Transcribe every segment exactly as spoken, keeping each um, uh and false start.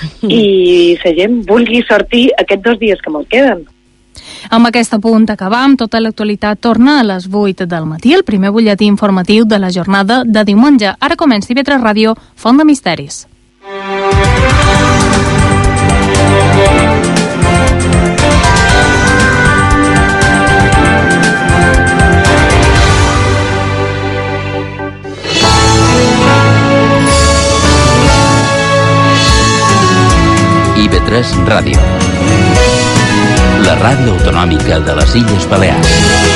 i la gent vulgui sortir aquests dos dies que me'l queden. Amb aquest punt acabam. Tota l'actualitat torna a les vuit del matí, el primer butlletí informatiu de la jornada de diumenge. Ara comença I V tres Ràdio, Font de Misteris. I V tres Ràdio, la ràdio autonòmica de les Illes Balears.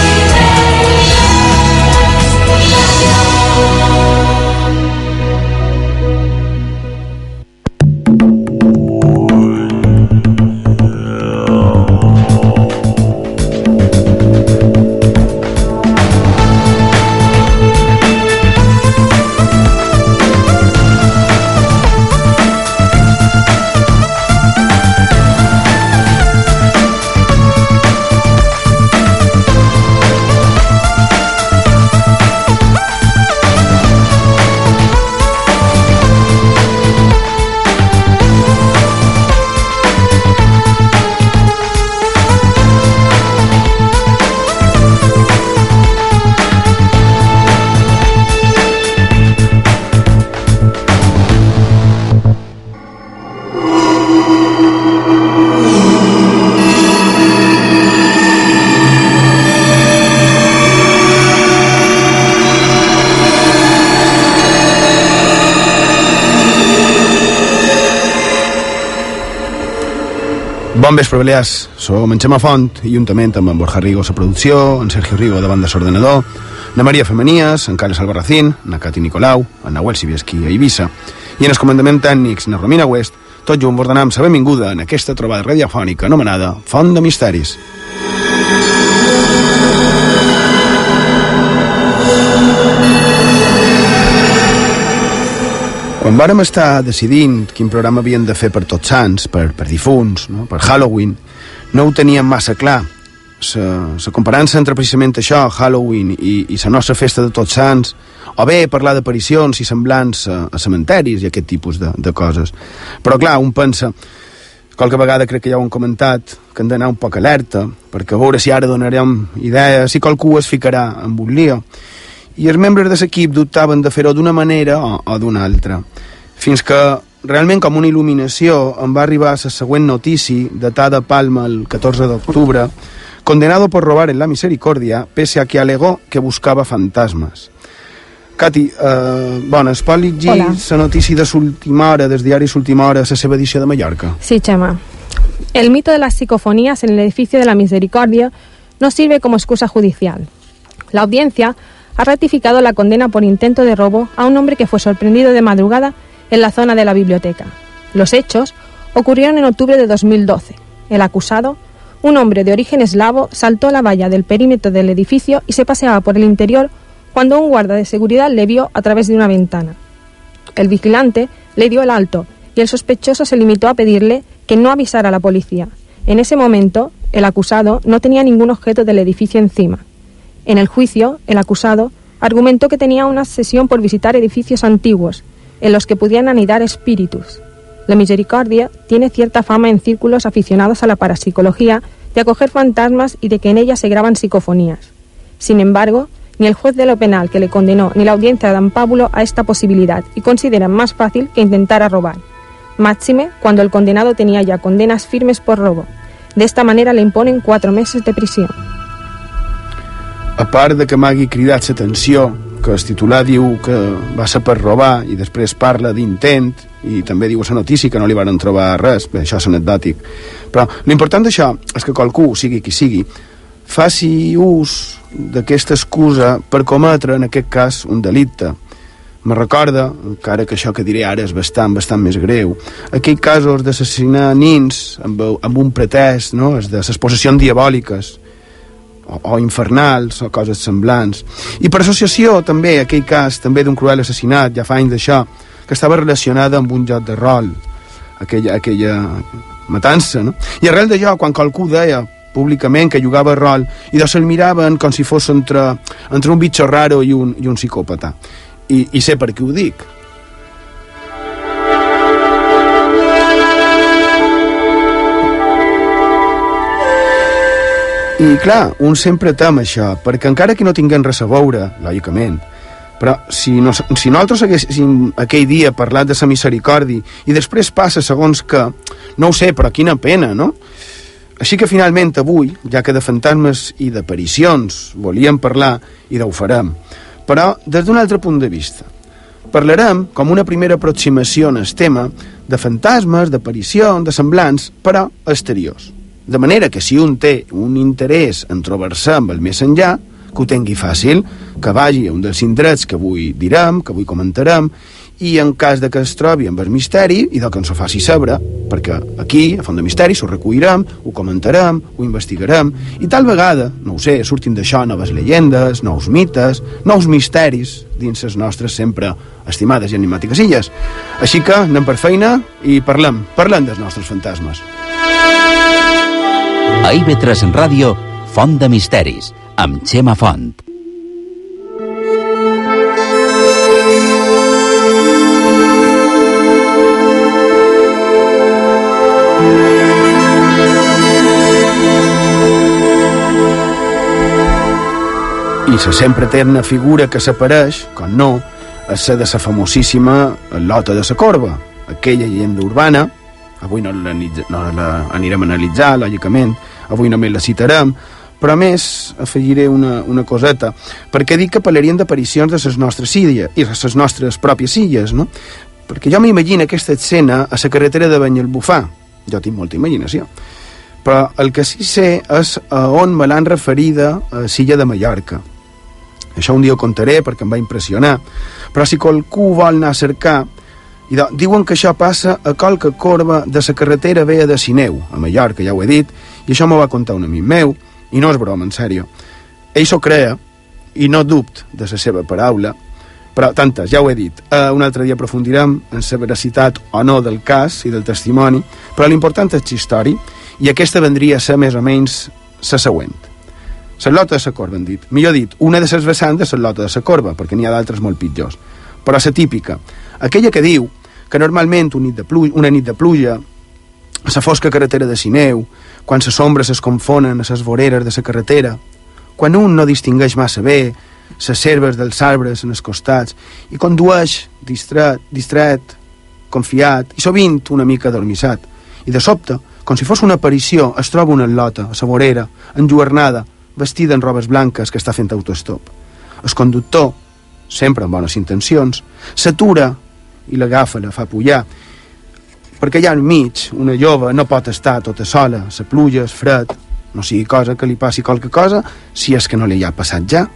Bon vespre, Balears. Som en Xema Font, i juntament amb en Borja Rigo a la producció, en Sergio Rigo davant de l'ordenador, na Maria Femenies, en Carles Albarracín, na Cati Nicolau, en Nahuel Sibieski a Eivissa, i en el comandament tècnics na Romina West, tot junt vos donem la benvinguda en aquesta trobada radiofònica anomenada Font de Misteris. Quan vàrem estar decidint quin programa havíem de fer per Tots Sants, per, per difunts, no? Per Halloween, no ho teníem massa clar. La comparança entre precisament això, Halloween, i, i la nostra festa de Tots Sants, o bé parlar d'aparicions i semblants a, a cementaris i aquest tipus de, de coses. Però clar, un pensa, qualque vegada crec que ja ho hem comentat, que hem d'anar un poc alerta, perquè a veure si ara donarem idees, si qualcú es ficarà en un lío. I els membres de l'equip dubtaven de fer-ho d'una manera o, o d'una altra, fins que realment com una il·luminació em va arribar la següent notícia datada a Palma el catorze d'octubre, condenado por robar en la misericordia pese a que alegó que buscaba fantasmas. Cati, eh, bona, es pot llegir la notícia de l'última hora, des diari l'última hora, la seva edició de Mallorca? Sí, Chema. El mito de las psicofonías en el edificio de la Misericordia no sirve como excusa judicial. La audiencia ha ratificado la condena por intento de robo a un hombre que fue sorprendido de madrugada en la zona de la biblioteca. Los hechos ocurrieron en octubre de dos mil doce. El acusado, un hombre de origen eslavo, saltó la valla del perímetro del edificio y se paseaba por el interior cuando un guarda de seguridad le vio a través de una ventana. El vigilante le dio el alto y el sospechoso se limitó a pedirle que no avisara a la policía. En ese momento, el acusado no tenía ningún objeto del edificio encima. En el juicio, el acusado argumentó que tenía una obsesión por visitar edificios antiguos, en los que pudieran anidar espíritus. La Misericordia tiene cierta fama en círculos aficionados a la parapsicología de acoger fantasmas y de que en ella se graban psicofonías. Sin embargo, ni el juez de lo penal que le condenó ni la audiencia dan pábulo a esta posibilidad y consideran más fácil que intentara robar. Máxime cuando el condenado tenía ya condenas firmes por robo. De esta manera le imponen cuatro meses de prisión. A part de que m'hagi cridat l'atenció, que el titular diu que va ser per robar i després parla d'intent, i també diu a la notícia que no li van trobar res, bé, això és anecdòtic. Però l'important d'això és que qualcú, sigui qui sigui, faci ús d'aquesta excusa per cometre, en aquest cas, un delicte. Me recorda, encara que això que diré ara és bastant, bastant més greu, aquells casos d'assassinar nins amb, amb un pretès, no?, de les possessions diabòliques, o, o infernals, o coses semblants. I per associació, també, aquell cas també d'un cruel assassinat, ja fa anys d'això, que estava relacionada amb un joc de rol, aquella, aquella matança, no? I arrel d'allò, quan qualcú deia públicament que jugava rol, i doncs el miraven com si fos entre, entre un bitxo raro i un, i un psicòpata. I, i sé per què ho dic. I clar, un sempre tem això, perquè encara que no tinguem res a veure, lògicament, però si, no, si nosaltres haguéssim aquell dia parlat de la misericòrdia i després passa segons que, no ho sé, però quina pena, no? Així que finalment avui, ja que de fantasmes i d'aparicions volíem parlar, i ho farem, però des d'un altre punt de vista. Parlarem, com una primera aproximació en el tema, de fantasmes, d'aparicions, de semblants, però exteriors. De manera que si un té un interès en trobar-se amb el més enllà, que ho tingui fàcil, que vagi a un dels indrets que avui direm, que avui comentarem, i en cas de que es trobi amb el misteri, i de que ens ho faci saber, perquè aquí, a Font de Misteris, ho recollirem, ho comentarem, ho investigarem, i tal vegada, no ho sé, surtin d'això noves llegendes, nous mites, nous misteris, dins les nostres sempre estimades i enigmàtiques illes. Així que anem per feina i parlem, parlem dels nostres fantasmes. A I V tres Ràdio, Font de Misteris, amb Xema Font. I la sempre eterna figura que s'apareix, com no, és la de la famosíssima Lota de la Corba, aquella llegenda urbana. Avui no l'anirem a analitzar, lògicament, avui només la citarem, però a més afegiré una, una coseta, perquè dic que parlarien d'aparicions de les nostres illes, i de les nostres pròpies illes, no? Perquè jo m'imagino aquesta escena a la carretera de Banyalbufar, jo tinc molta imaginació, però el que sí sé és a on me l'han referida a l'illa de Mallorca. Això un dia ho contaré perquè em va impressionar, però si qualcú vol anar a cercar, i do, diuen que això passa a qualque corba de la carretera vella de Sineu, a Mallorca, ja ho he dit, i això m'ho va contar un amic meu, i no és broma, en sèrio. Ell s'ho crea, i no dubt de la seva paraula, però tantes, ja ho he dit, uh, un altre dia aprofundirem en la veracitat o no del cas i del testimoni, però l'important és la història, i aquesta vendria a ser més o menys la següent. La Lota de la Corba, han dit. Millor dit, una de les vessants de la Lota de la Corba, perquè n'hi ha d'altres molt pitjors. Però la típica, aquella que diu que normalment una nit de pluja, una nit de pluja a la fosca carretera de Sineu, quan les ombres es confonen a les voreres de la carretera, quan un no distingueix massa bé les serves dels arbres en els costats i condueix distret, distret, confiat i sovint una mica adormissat, i de sobte, com si fos una aparició, es troba una lota a la vorera, enlluernada, vestida en robes blanques, que està fent autostop. El conductor, sempre amb bones intencions, s'atura i l'agafa, la fa pujar, perquè allà enmig una jove no pot estar tota sola, la pluja, el fred, no sigui cosa que li passi qualque cosa, si és que no li ha passat ja.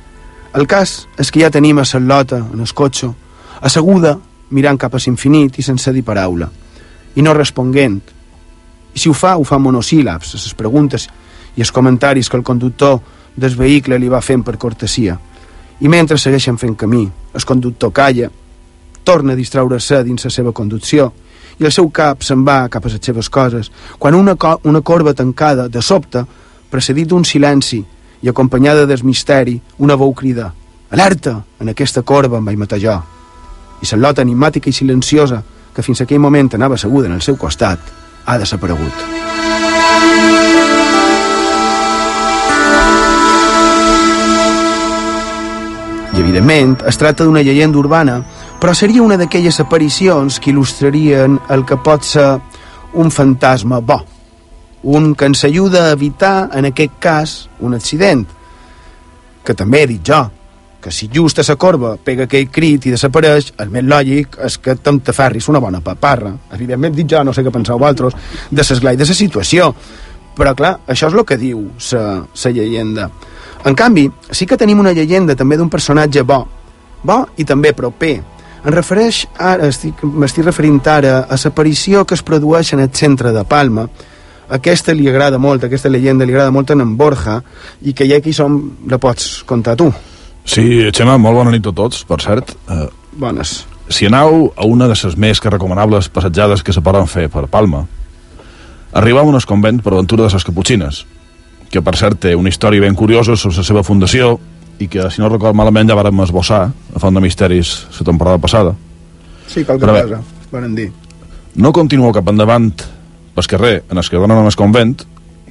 El cas és que ja tenim a la lota en el cotxe, asseguda, mirant cap a l'infinit i sense dir paraula, i no responguent. I si ho fa, ho fa monosíl·labs, les preguntes i els comentaris que el conductor del vehicle li va fent per cortesia. I mentre segueixen fent camí, el conductor calla, torna a distraure-se dins la seva conducció i el seu cap se'n va cap a les seves coses, quan una, co una corba tancada, de sobte, precedit d'un silenci i acompanyada del misteri, una veu crida: «Alerta! En aquesta corba em vaig matar jo!» I la lota enigmàtica i silenciosa, que fins aquell moment anava asseguda en el seu costat, ha desaparegut. I, evidentment, es tracta d'una llegenda urbana, però seria una d'aquelles aparicions que il·lustrarien el que pot ser un fantasma bo, un que ens ajuda a evitar, en aquest cas, un accident. Que també he dit jo, que si just a la corba pega aquell crit i desapareix, el més lògic és que t'entaferris una bona paparra. Evidentment, dic jo, no sé què penseu vosaltres, de l'esglai de la situació. Però, clar, això és el que diu la llegenda. En canvi, sí que tenim una llegenda també d'un personatge bo, bo i també proper. Em refereix ara, m'estic referint ara a l'aparició que es produeix en el centre de Palma. Aquesta li agrada molt, aquesta llegenda li agrada molt a en Borja, i que ja aquí som, la pots contar tu. Sí, Xema, molt bona nit a tots, per cert. Uh, Bones. Si aneu a una de les més que recomanables passejades que se poden fer per Palma, arribam a un convent per aventura de les Caputxines, que per cert té una història ben curiosa sobre la seva fundació i que, si no record malament, ja vàrem esbossar a Font de Misteris la temporada passada. Sí, qualque cosa, varen dir. No continuo cap endavant pel carrer en els que donen al convent,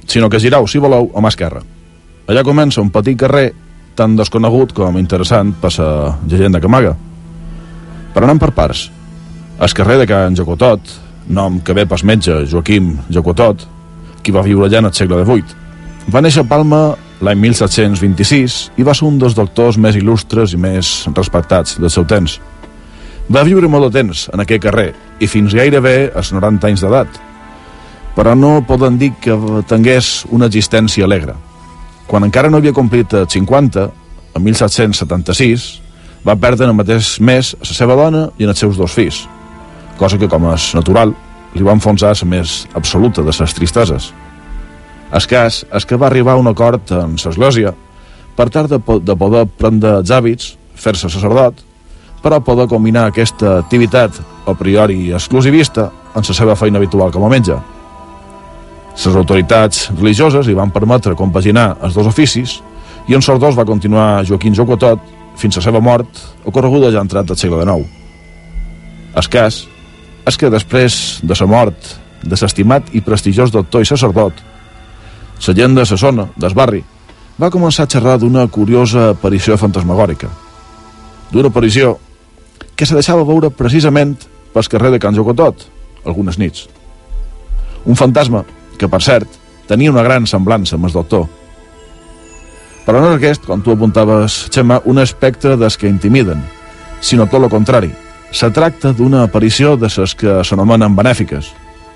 sinó que girau, si voleu, a mà esquerra. Allà comença un petit carrer tan desconegut com interessant per la llegenda que amaga. Però anem per parts. El carrer de Can Jacotot, nom que ve pel metge Joaquim Jacotot, qui va viure allà en el segle divuit. Va néixer a Palma l'any mil set-cents vint-i-sis i va ser un dels doctors més il·lustres i més respectats del seu temps. Va viure molt de temps en aquell carrer i fins gairebé als noranta anys d'edat, però no poden dir que tingués una existència alegre. Quan encara no havia complit cinquanta, en mil set-cents setanta-sis, va perdre en el mateix mes a la seva dona i en els seus dos fills, cosa que, com és natural, li va enfonsar la més absoluta de les tristeses. El cas és que va arribar a un acord amb l'església per tal de, de poder prendre els hàbits, fer-se sacerdot, però poder combinar aquesta activitat a priori exclusivista amb la seva feina habitual com a metge. Les autoritats religioses li van permetre compaginar els dos oficis i en els dos va continuar Joaquim Jacotot fins a la seva mort, ocorreguda ja entrat del segle dinou. El cas és que després de la mort de l'estimat i prestigiós doctor i sacerdot, la gent de la zona, del barri, va començar a xerrar d'una curiosa aparició fantasmagòrica. D'una aparició que se deixava veure precisament pel carrer de Can Jacotot, algunes nits. Un fantasma que, per cert, tenia una gran semblança amb el doctor. Però no és aquest, com tu apuntaves, Xema, un espectre dels que intimiden, sinó tot el contrari. Se tracta d'una aparició de les que s'anomenen benèfiques.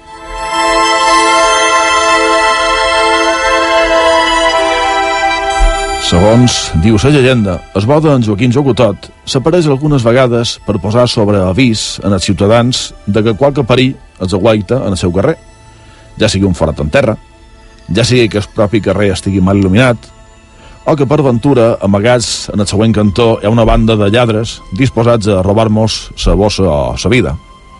Segons diu la llegenda, el bo d'en Joaquim Jacotot s'apareix algunes vegades per posar sobre avís en els ciutadans de que qualque perill els aguaita en el seu carrer, ja sigui un forat en terra, ja sigui que el propi carrer estigui mal il·luminat, o que per ventura, amagats en el següent cantó, hi ha una banda de lladres disposats a robar-nos sa bossa o sa vida.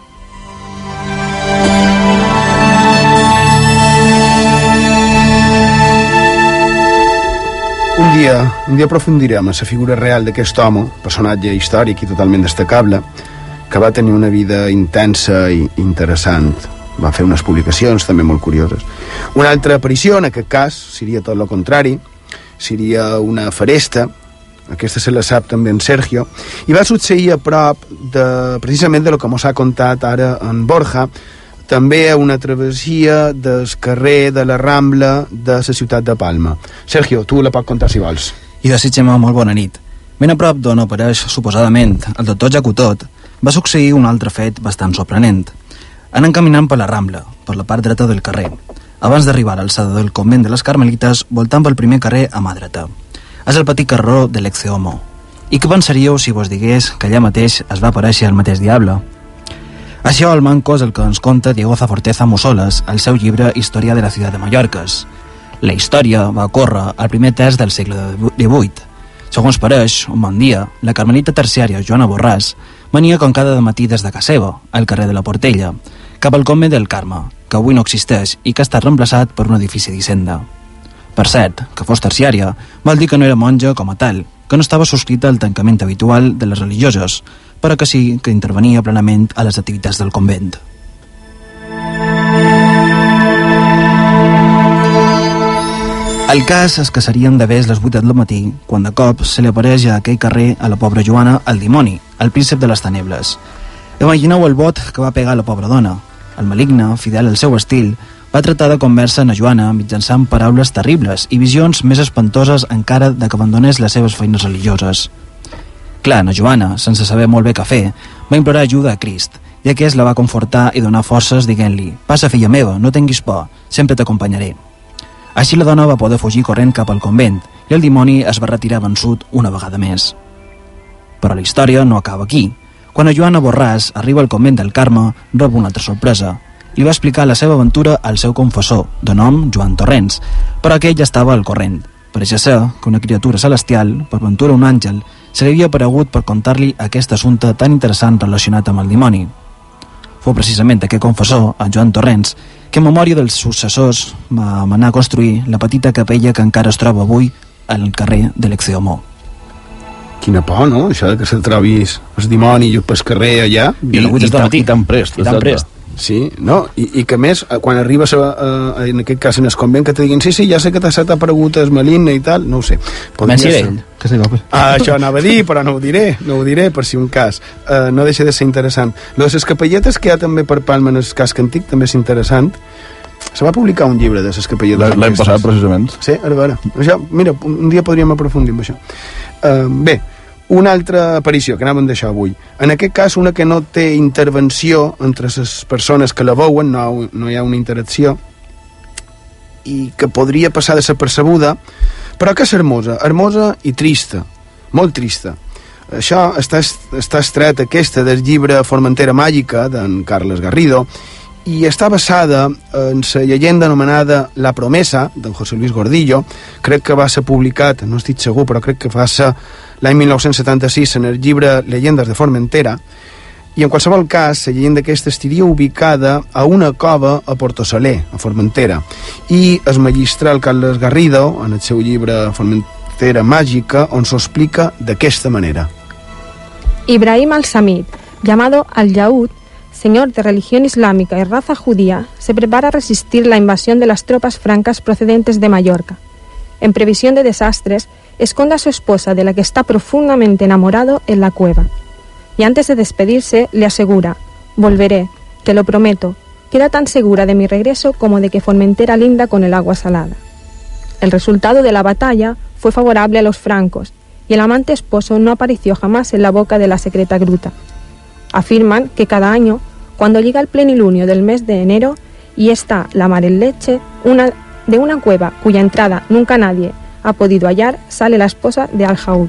Un dia, un dia aprofundirem en la figura real d'aquest home, personatge històric i totalment destacable, que va tenir una vida intensa i interessant. Va fer unes publicacions també molt curioses. Una altra aparició, en aquest cas, seria tot el contrari, seria una feresta, aquesta se la sap també en Sergio, i va succeir a prop de, precisament de lo que mos ha contat ara en Borja, també a una travessia del carrer de la Rambla de la ciutat de Palma. Sergio, tu la pots contar si vols. I desitgem molt bona nit. Ben a prop d'on apareix, suposadament, el doctor Jacotot, va succeir un altre fet bastant sorprenent. Anant caminant per la Rambla, per la part dreta del carrer, abans d'arribar a l'alçada del convent de les Carmelites, voltant pel primer carrer a mà dreta. És el petit carreró de l'Eccehomo. I què pensaríeu si vos digués que allà mateix es va aparèixer el mateix diable? Això al manco és el que ens conta Diego Zaforteza Mussoles al seu llibre Història de la ciutat de Mallorques. La història va córrer al primer terç del segle divuit. Segons pareix, un bon dia, la carmelita terciària Joana Borràs venia com cada matí des de casa seva, al carrer de la Portella, cap al convent del Carme, que avui no existeix i que ha estat reemplaçat per un edifici d'Hisenda. Per cert, que fos terciària vol dir que no era monja com a tal, que no estava subscrita al tancament habitual de les religioses, però que sí que intervenia plenament a les activitats del convent. El cas és que serien d'haver les vuit del matí, quan de cop se li apareix a aquell carrer a la pobra Joana el dimoni, el príncep de les tenebles. Imagineu el bot que va pegar a la pobra dona. El maligne, fidel al seu estil, va tratar de convèncer a Joana mitjançant paraules terribles i visions més espantoses encara de que abandonés les seves feines religioses. Clar, na Joana, sense saber molt bé què fer, va implorar ajuda a Crist, i aquest la va confortar i donar forces dient-li: «Passa, filla meva, no tinguis por, sempre t'acompanyaré». Així la dona va poder fugir corrent cap al convent i el dimoni es va retirar vençut una vegada més. Però la història no acaba aquí. Quan a Joana Borràs arriba al convent del Carme, rep una altra sorpresa. Li va explicar la seva aventura al seu confessor, de nom Joan Torrents, però aquell ja estava al corrent. Pareixia ser que una criatura celestial, per ventura un àngel, se li havia aparegut per contar-li aquest assumpte tan interessant relacionat amb el dimoni. Fou precisament aquest confessor, en Joan Torrents, que en memòria dels successors va manar a construir la petita capella que encara es troba avui al carrer de l'Eccehomo. Quina por, no? Això que se trobis el dimoni i pel carrer allà. I, i, i, tan, i tan prest. I tan prest. Sí, no? I, i que més, quan arribes a, a, a, en aquest cas en el convent, que te diguin sí, sí, ja sé que t'ha aparegut es maligna i tal, no ho sé. Menci que se ah, això anava a dir, però no ho diré, no ho diré per si un cas. Uh, no deixa de ser interessant. Les capelletes que hi ha també per Palma en el casc antic també és interessant. Se va publicar un llibre de les capelletes. L'any passat, precisament. Sí, a veure. Això, mira, un dia podríem aprofundir en això. Uh, bé, una altra aparició, que anàvem d'això avui. En aquest cas, una que no té intervenció entre les persones que la veuen, no, no hi ha una interacció, i que podria passar desapercebuda, però que és hermosa, hermosa i trista, molt trista. Això està, està estret aquesta del llibre Formentera Màgica, d'en Carles Garrido, i està basada en la llegenda anomenada La Promesa, d'en José Luis Gordillo. Crec que va ser publicat, no estic segur, però crec que va ser l'any mil nou-cents setanta-sis en el llibre Leyendas de Formentera, i en qualsevol cas, la llegenda aquesta estaria ubicada a una cova a Porto Soler, a Formentera, i el magistral Carles Garrido, en el seu llibre Formentera Màgica, on s'ho explica d'aquesta manera. Ibrahim al-Samid, llamado al-Yaud, señor de religión islámica y raza judía, se prepara a resistir la invasión de las tropas francas procedentes de Mallorca. En previsión de desastres, esconde a su esposa, de la que está profundamente enamorado, en la cueva. Y antes de despedirse, le asegura: volveré, te lo prometo, queda tan segura de mi regreso como de que Formentera linda con el agua salada. El resultado de la batalla fue favorable a los francos, y el amante esposo no apareció jamás en la boca de la secreta gruta. Afirman que cada año, cuando llega el plenilunio del mes de enero y está la mar en leche, una, de una cueva cuya entrada nunca nadie ha podido hallar, sale la esposa de Al-Jaud.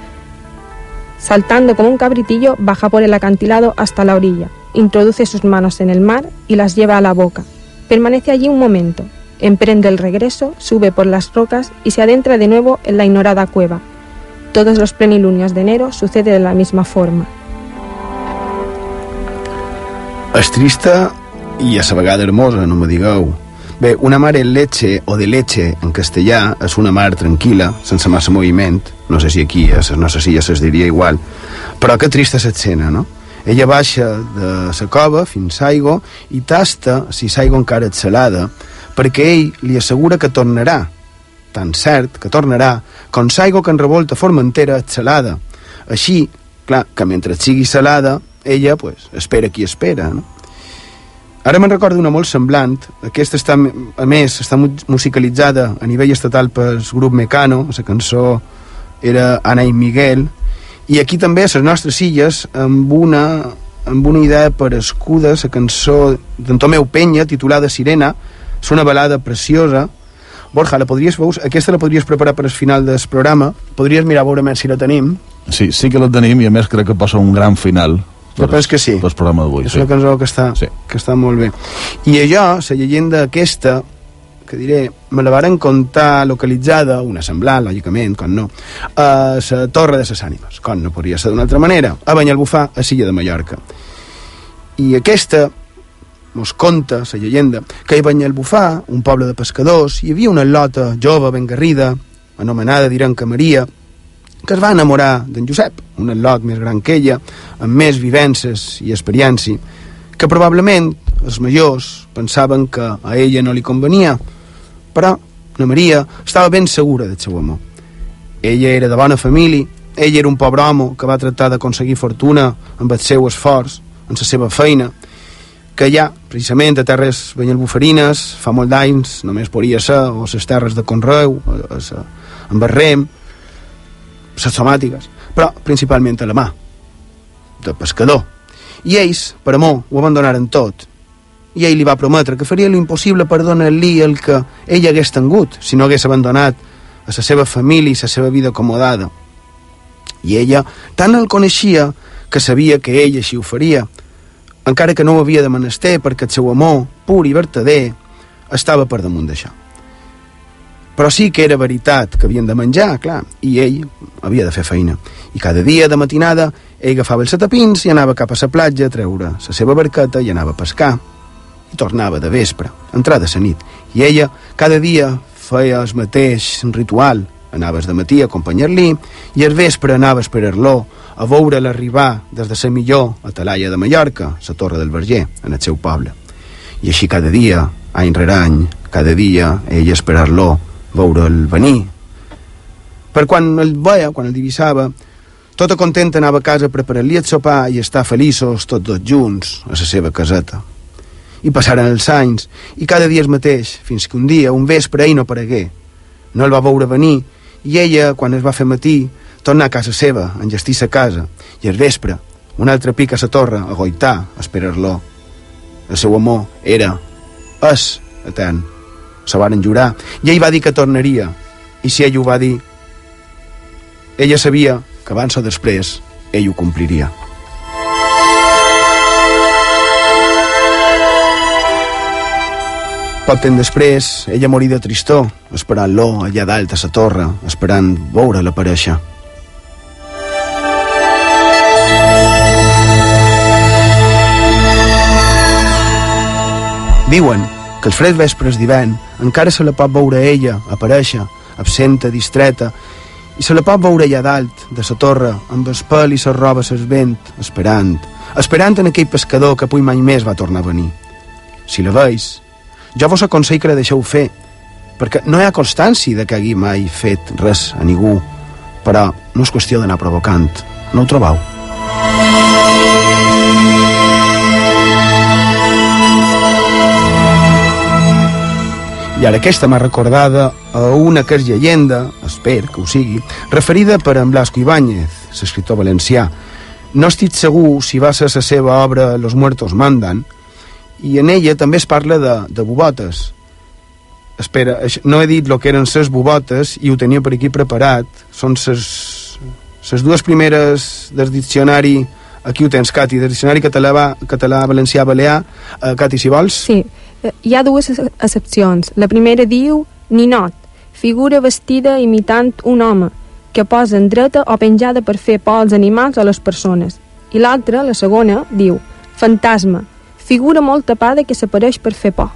Saltando como un cabritillo, baja por el acantilado hasta la orilla, introduce sus manos en el mar y las lleva a la boca. Permanece allí un momento, emprende el regreso, sube por las rocas y se adentra de nuevo en la ignorada cueva. Todos los plenilunios de enero sucede de la misma forma. És trista i a la vegada hermosa, no me digueu. Bé, una mar en leche o de leche en castellà és una mar tranquil·la, sense massa moviment. No sé si aquí, no sé si ja se'ls diria igual. Però que trista és l'escena, no? Ella baixa de la cova fins a aigua i tasta si l'aigua encara és salada, perquè ell li assegura que tornarà, tan cert que tornarà, com l'aigua que en revolta Formentera és salada. Així, clar, que mentre sigui salada, ella, pues, espera qui espera, no? Ara me'n recordo una molt semblant. Aquesta està, a més, està musicalitzada a nivell estatal pel grup Mecano, la cançó era Ana i Miguel, i aquí també a les nostres illes amb una, amb una idea parescuda, la cançó d'en Tomeu Penya titulada Sirena. És una balada preciosa. Borja, la podries veure? Aquesta la podries preparar per al final del programa. Podries mirar a veure més si la tenim. Sí, sí que la tenim, i a més crec que passa un gran final. Jo penso que sí. Per el programa d'avui. És una cançó que està, sí. que està molt bé. I allò, la llegenda aquesta, que diré, me la varen contar localitzada, una semblant, lògicament, com no, a la Torre de les Ànimes, com no podria ser d'una altra manera, a Banyalbufar, a Silla de Mallorca. I aquesta mos conta, la llegenda, que a Banyalbufar, un poble de pescadors, hi havia una lota jove ben garrida, anomenada Direnca Maria, que es va enamorar d'en Josep, un al·lot més gran que ella, amb més vivències i experiència, que probablement els majors pensaven que a ella no li convenia, però la Maria estava ben segura del seu amor. Ella era de bona família, ell era un pobre home que va tractar d'aconseguir fortuna amb el seu esforç, en la seva feina, que allà, precisament a terres banyalbufarines, fa molt d'anys només podia ser o les terres de conreu, amb el rem, les somàtiques, però principalment a la mà, de pescador. I ells, per amor, ho abandonaren tot. I ell li va prometre que faria l'impossible per donar-li el que ell hagués tingut si no hagués abandonat a la seva família i la seva vida acomodada. I ella tant el coneixia que sabia que ell així ho faria, encara que no ho havia de menester perquè el seu amor, pur i vertader, estava per damunt d'això. Però sí que era veritat que havien de menjar, clar, i ell havia de fer feina. I cada dia, de matinada, ell agafava els setapins i anava cap a la platja a treure la seva barqueta i anava a pescar. I tornava de vespre, entrada a la nit. I ella cada dia feia el mateix ritual, anaves de matí a acompanyar-li i al vespre anaves per Arló a veure-la arribar des de la millor a Talaia de Mallorca, la Torre del Verger, en el seu poble. I així cada dia, any rere any, cada dia ella esperar-lo, veure'l venir. Per quan el veia, quan el divisava, tota contenta anava a casa a preparar-li el sopar i estar feliços tots dos junts a la seva caseta. I passaren els anys, i cada dia el mateix, fins que un dia, un vespre, ell no aparegué. No el va veure venir, i ella, quan es va fer matí, torna a casa seva, a enllestir sa casa, i al vespre, un altre pic a la torre, a goitar, a esperar-lo. El seu amor era, és, etern. Se varen jurar, i ell va dir que tornaria, i si ell ho va dir, ella sabia que abans o després ell ho compliria. Poc temps després, ella morí de tristor, esperant-lo allà dalt a la torre, esperant veure-la aparèixer. Diuen que els freds vespres d'hivern encara se la pot veure ella aparèixer, absenta, distreta, i se la pot veure allà dalt, de la torre, amb el pèl i les robes al vent, esperant, esperant en aquell pescador que avui mai més va tornar a venir. Si la veus, jo vos aconsello que la deixeu fer, perquè no hi ha constància de que hagi mai fet res a ningú, però no és qüestió d'anar provocant. No ho trobeu? I ara aquesta m'ha recordada a una que és llegenda, espero que ho sigui, referida per en Blasco Ibáñez, l'escriptor valencià. No estic segur si va ser la seva obra Los muertos mandan, i en ella també es parla de, de bubotes. Espera, no he dit el que eren ses bubotes i ho tenia per aquí preparat. Són ses, ses dues primeres del diccionari. Aquí ho tens, Cati, del diccionari català, català valencià, balear. Uh, Cati, si vols. Sí, hi ha dues excepcions. La primera diu ninot, figura vestida imitant un home, que posa en dreta o penjada per fer por als animals o les persones. I l'altra, la segona, diu fantasma, figura molt tapada que s'apareix per fer por.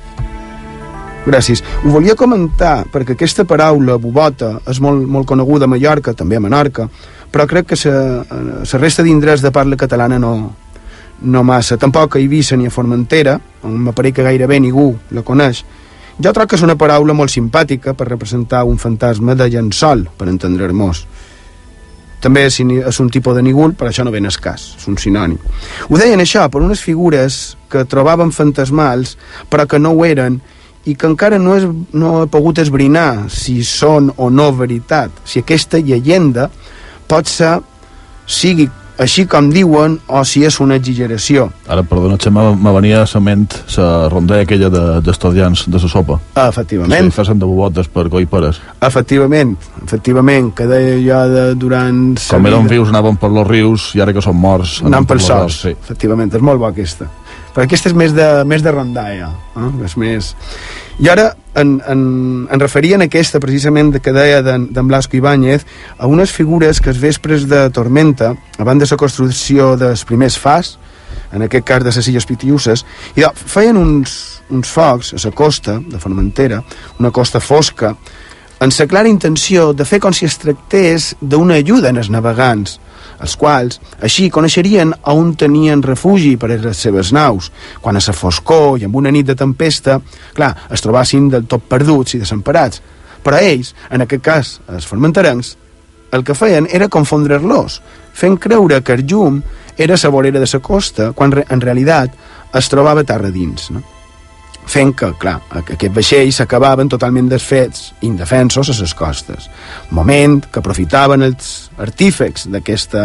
Gràcies. Ho volia comentar perquè aquesta paraula, bubota, és molt, molt coneguda a Mallorca, també a Menorca, però crec que la resta d'indrets de parla catalana no, no massa. Tampoc a Eivissa ni a Formentera, on m'apareix que gairebé ningú la coneix. Jo trobo que és una paraula molt simpàtica per representar un fantasma de llençol, per entendre-nos. També és un tipus de nígul, però això no ve en escàs, és un sinònim. Ho deien això per unes figures que trobaven fantasmals, però que no ho eren, i que encara no, és, no he pogut esbrinar si són o no veritat, si aquesta llegenda pot ser, sigui així com diuen, o si és una exageració. Ara, perdona, Xema, me venia a la ment la rondalla aquella d'estudiants de, de la sopa. Ah, efectivament. Que se feien de bubotes per coi pares. Efectivament, efectivament, que deia jo de, durant... Com eren vius anaven per los rius i ara que són morts... Anaven per sols, sí. Efectivament, és molt bo aquesta. Però aquesta és més de, més de rondalla, eh? És més... I ara en, en, en referien a aquesta, precisament, que deia d'en Blasco Ibáñez, a unes figures que els vespres de tormenta, abans de la construcció dels primers fars, en aquest cas de les illes Pitiuses, i feien uns, uns focs a la costa de Formentera, una costa fosca, en la clara intenció de fer com si es tractés d'una ajuda en els navegants, els quals així coneixerien on tenien refugi per a les seves naus, quan a la foscor i amb una nit de tempesta, clar, es trobassin del tot perduts i desemparats. Però ells, en aquest cas, els formenterencs, el que feien era confondre-los, fent creure que el llum era la vorera de la costa, quan en realitat es trobava terra dins, no? Fent que, clar, aquests vaixells s'acabaven totalment desfets, indefensos a les costes. Moment que aprofitaven els artífecs d'aquesta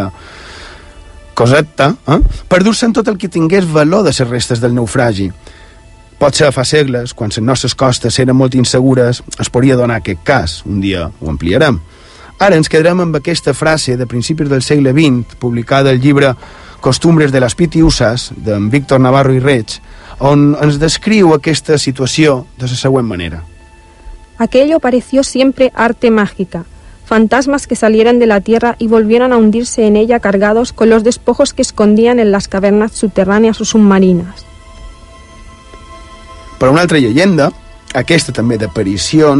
coseta eh, per dur-se'n tot el que tingués valor de les restes del naufragi. Potser fa segles, quan les nostres costes eren molt insegures, es podria donar aquest cas. Un dia ho ampliarem. Ara ens quedarem amb aquesta frase de principis del segle vint, publicada al llibre Costumbres de las Pitiusas, d'en Víctor Navarro i Reig, on ens descriu aquesta situació de la següent manera. Aquello pareció siempre arte mágica, fantasmas que salieran de la tierra y volvieran a hundirse en ella cargados con los despojos que escondían en las cavernas subterráneas o submarinas. Per una altra llegenda, aquesta també d'aparicions,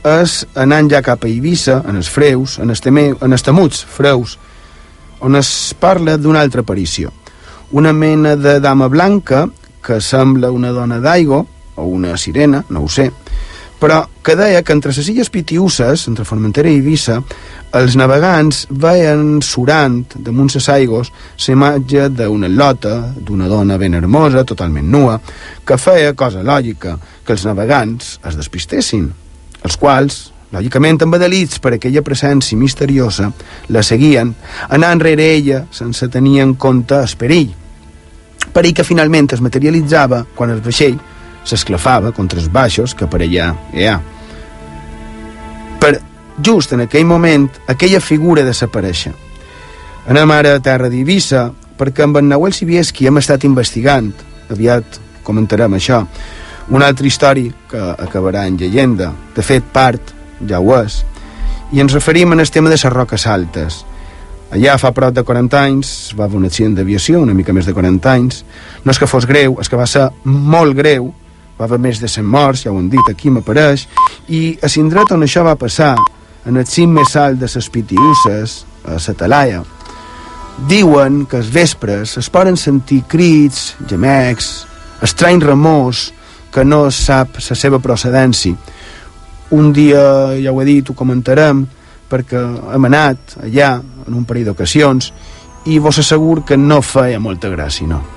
és anant ja cap a Eivissa, en els freus, en els, teme, en els temuts freus, on es parla d'una altra aparició. Una mena de dama blanca que sembla una dona d'aigua, o una sirena, no ho sé, però que deia que entre les illes Pitiüses, entre Formentera i Eivissa, els navegants veien surant damunt les aigües la imatge d'una lota, d'una dona ben hermosa, totalment nua, que feia cosa lògica, que els navegants es despistessin, els quals, lògicament embadalits per aquella presència misteriosa, la seguien, anant rere ella sense tenir en compte el perill. Perill que finalment es materialitzava quan el vaixell s'esclafava contra els baixos que per allà hi ha. Per just en aquell moment, aquella figura desaparèixer. Anem ara a terra d'Eivissa, perquè amb en Nahuel Sibieski hem estat investigant, aviat comentarem això, una altra història que acabarà en llegenda, de fet part, ja ho és, i ens referim al tema de les Roques Altes. Allà fa prop de quaranta anys va haver un accident d'aviació, una mica més de quaranta anys, no és que fos greu, és que va ser molt greu, va haver més de cent morts, ja ho han dit, aquí m'apareix, i a l'indret on això va passar, en el cim més alt de les Pitiüses, a la Talaia, diuen que als vespres es poden sentir crits, gemecs, estrany remors, que no es sap la seva procedència. Un dia, ja ho he dit, ho comentarem, perquè hem anat allà en un parell d'ocasions i vos asseguro que no feia molta gràcia, no.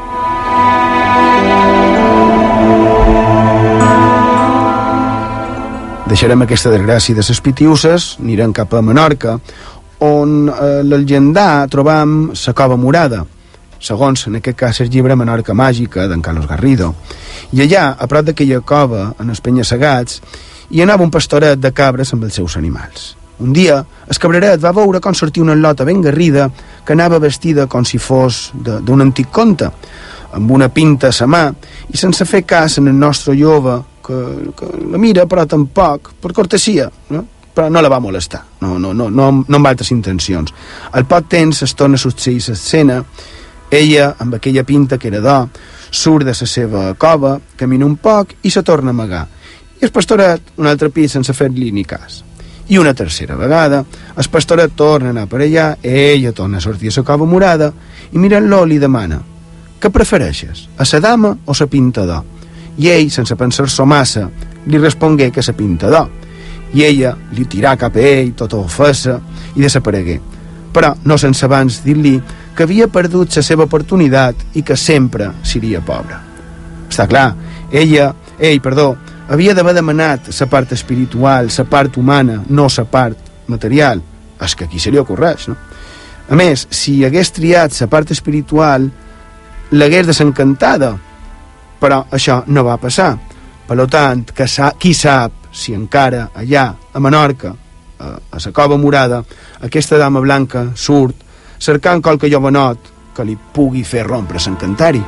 Deixarem aquesta desgràcia de les Pitiüses, anirem cap a Menorca, on eh, la llegendà trobam la Cova Morada, segons, en aquest cas, el llibre Menorca Màgica, d'en Carlos Garrido. I allà, a prop d'aquella cova, en els penya-segats, hi anava un pastoret de cabres amb els seus animals. Un dia, el cabreret va veure com sortia una lota ben garrida que anava vestida com si fos d'un antic conte, amb una pinta a la mà, i sense fer cas en el nostre jove, que, que la mira, però tampoc, per cortesia, no? Però no la va molestar, no, no, no, no, no amb altres intencions. Al poc temps es torna a succeir l'escena, ella, amb aquella pinta que era d'or, surt de la seva cova, camina un poc i se torna a amagar. I el pastoret, un altre pis sense fer-li ni cas. I una tercera vegada, el pastoret torna a anar per allà, ella torna a sortir a la Cova Morada i mirant-lo li demana: què prefereixes, a la dama o la pinta d'or? I ell, sense pensar-s'ho massa, li respongué que la pinta d'or. I ella li tirà cap a ell, tota ofesa, i desaparegué. Però no sense abans dir-li que havia perdut la seva oportunitat i que sempre seria pobra. Està clar, ella, ell, perdó, havia d'haver demanat la part espiritual, la part humana, no la part material. És que aquí se li ocorreix, no? A més, si hagués triat la part espiritual, l'hagués desencantada, però això no va passar. Per tant, que sa, qui sap si encara allà, a Menorca, a, a la Cova Morada, aquesta dama blanca surt cercant qualque jovenot que li pugui fer rompre l'encantari.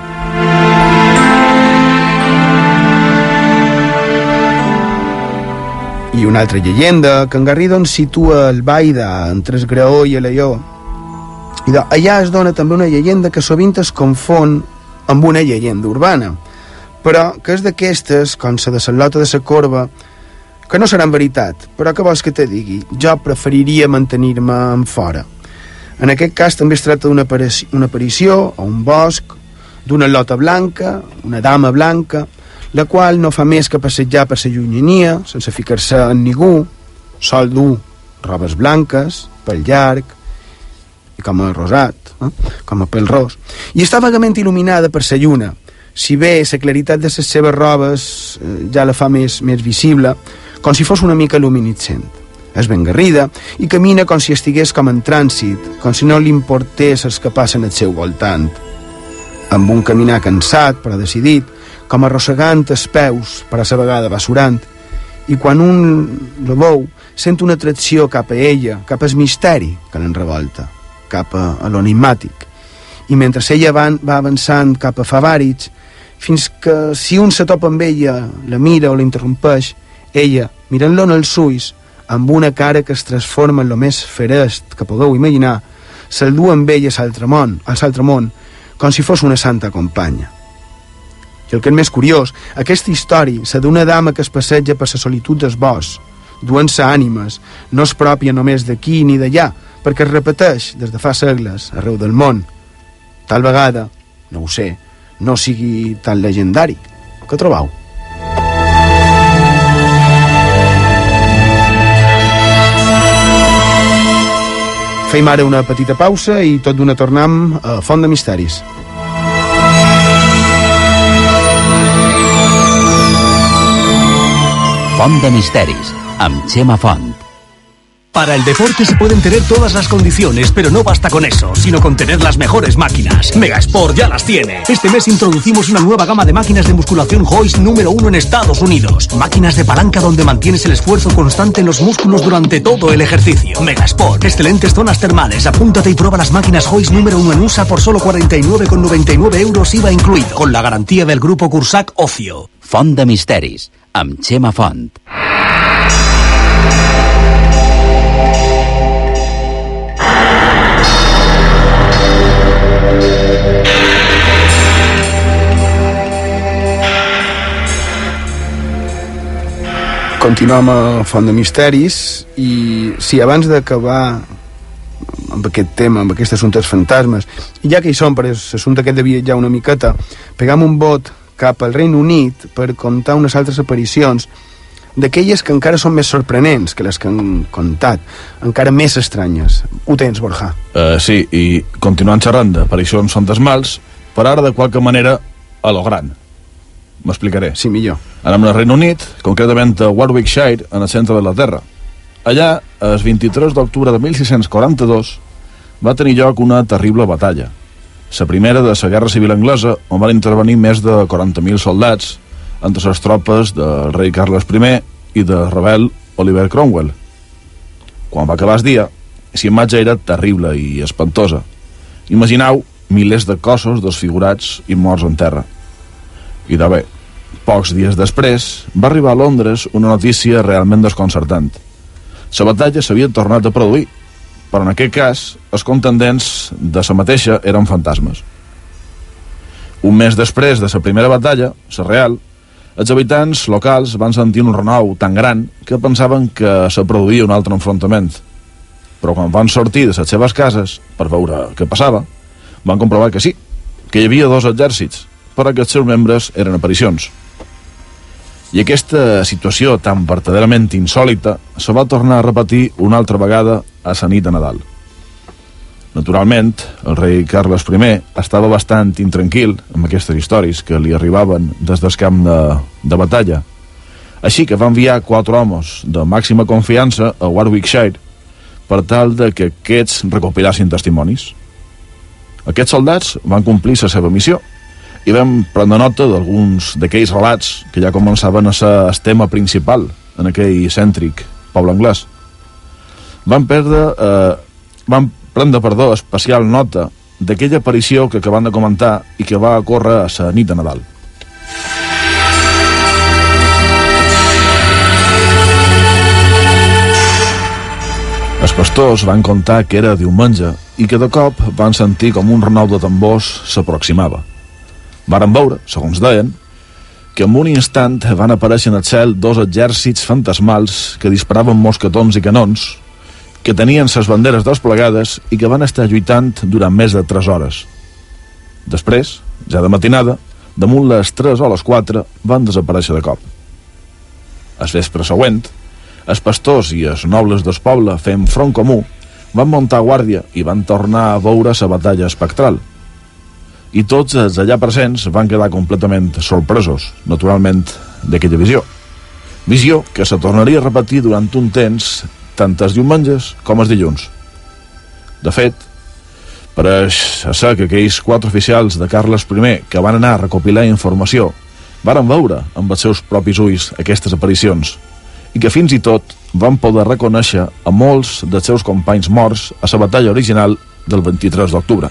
I una altra llegenda, que en Garrido ens situa el Baida entre el Graó i l'Aió. I de, allà es dona també una llegenda que sovint es confon amb una llegenda urbana, però que és d'aquestes, com la de la Lota de la Corba, que no seran veritat, però que vols que te digui? Jo preferiria mantenir-me en fora. En aquest cas també es tracta d'una aparició, una aparició a un bosc, d'una lota blanca, una dama blanca, la qual no fa més que passejar per la llunyania, sense ficar-se en ningú, sol dur robes blanques, pel llarg, i com a rosat, eh? com a pel ros, i està vagament il·luminada per la lluna. Si bé la claritat de les seves robes eh, ja la fa més, més visible, com si fos una mica luminescent. És ben garrida i camina com si estigués com en trànsit, com si no li importés els que passen al seu voltant. Amb un caminar cansat però decidit, com arrossegant els peus, per a la vegada va surant, i quan un la veu, sent una atracció cap a ella, cap al misteri que l'enrevolta, cap a, a l'enigmàtic. I mentre ella va, va avançant cap a Favàrits, fins que si un se topa amb ella, la mira o l'interrompeix, ella, mirant-lo en els ulls, amb una cara que es transforma en lo més ferest que pugueu imaginar, se'l du amb ella a l'altre món, a l'altre món, com si fos una santa companya. I el que és més curiós, aquesta història, la d'una dama que es passeja per la solitud del bosc, duent-se ànimes, no és pròpia només d'aquí ni d'allà, perquè es repeteix des de fa segles arreu del món. Tal vegada, no ho sé, no sigui tan legendari. Què trobau? Feim ara una petita pausa i tot d'una tornem a Font de Misteris. Font de Misteris, amb Xema Font. Para el deporte se pueden tener todas las condiciones, pero no basta con eso, sino con tener las mejores máquinas. Megasport ya las tiene. Este mes introducimos una nueva gama de máquinas de musculación Hoist número uno en Estados Unidos. Máquinas de palanca donde mantienes el esfuerzo constante en los músculos durante todo el ejercicio. Megasport, excelentes zonas termales. Apúntate y prueba las máquinas Hoist número uno en U S A por solo cuarenta y nueve con noventa y nueve euros I V A incluido, con la garantía del grupo Cursac Ocio. Font de Misteris, amb Xema Font. Continuem a Font de Misteris i si abans d'acabar amb aquest tema, amb aquest assumpte dels fantasmes, i ja que hi som per l'assumpte aquest de viatjar una miqueta, pegam un bot cap al Regne Unit per contar unes altres aparicions d'aquelles que encara són més sorprenents que les que han contat, encara més estranyes. Ho tens, Borja? Uh, sí, i continuant xerrant d'aparicions fantasmals, per ara de qualque manera a lo gran. M'explicaré. Sí, millor. Anem al Regne Unit, concretament a Warwickshire, en el centre de la Terra. Allà, el vint-i-tres d'octubre de mil sis-cents quaranta-dos, va tenir lloc una terrible batalla. La primera de la Guerra Civil Anglesa, on van intervenir més de quaranta mil soldats entre les tropes del rei Carles I i del rebel Oliver Cromwell. Quan va acabar el dia, la imatge era terrible i espantosa. Imagineu milers de cossos desfigurats i morts en terra. I de bé, pocs dies després va arribar a Londres una notícia realment desconcertant. La batalla s'havia tornat a produir, però en aquest cas els contendents de la mateixa eren fantasmes. Un mes després de la primera batalla, la real, els habitants locals van sentir un renou tan gran que pensaven que se produïa un altre enfrontament. Però quan van sortir de les seves cases per veure què passava, van comprovar que sí, que hi havia dos exèrcits, però que els seus membres eren aparicions. I aquesta situació tan verdaderament insòlita se va tornar a repetir una altra vegada a la nit de Nadal. Naturalment, el rei Carles I estava bastant intranquil amb aquestes històries que li arribaven des del camp de, de batalla. Així que va enviar quatre homes de màxima confiança a Warwickshire per tal de que aquests recopilassin testimonis. Aquests soldats van complir la seva missió i vam prendre nota d'alguns d'aquells relats que ja començaven a ser el tema principal en aquell cèntric poble anglès. Van perdre, eh, van prendre perdó, especial nota d'aquella aparició que acabem de comentar i que va ocórrer a la nit de Nadal. Els pastors van contar que era diumenge i que de cop van sentir com un renou de tambors s'aproximava. Varen veure, segons deien, que en un instant van aparèixer en el cel dos exèrcits fantasmals que disparaven mosquetons i canons, que tenien ses banderes desplegades i que van estar lluitant durant més de tres hores. Després, ja de matinada, damunt les tres o les quatre, van desaparèixer de cop. El vespre següent, els pastors i els nobles del poble, fent front comú, van muntar guàrdia i van tornar a veure la batalla espectral. I tots els allà presents van quedar completament sorpresos, naturalment, d'aquella visió. Visió que se tornaria a repetir durant un temps, tant els diumenges com els dilluns. De fet, pareix ser que aquells quatre oficials de Carles I que van anar a recopilar informació varen veure amb els seus propis ulls aquestes aparicions i que fins i tot van poder reconèixer a molts dels seus companys morts a la batalla original del vint-i-tres d'octubre.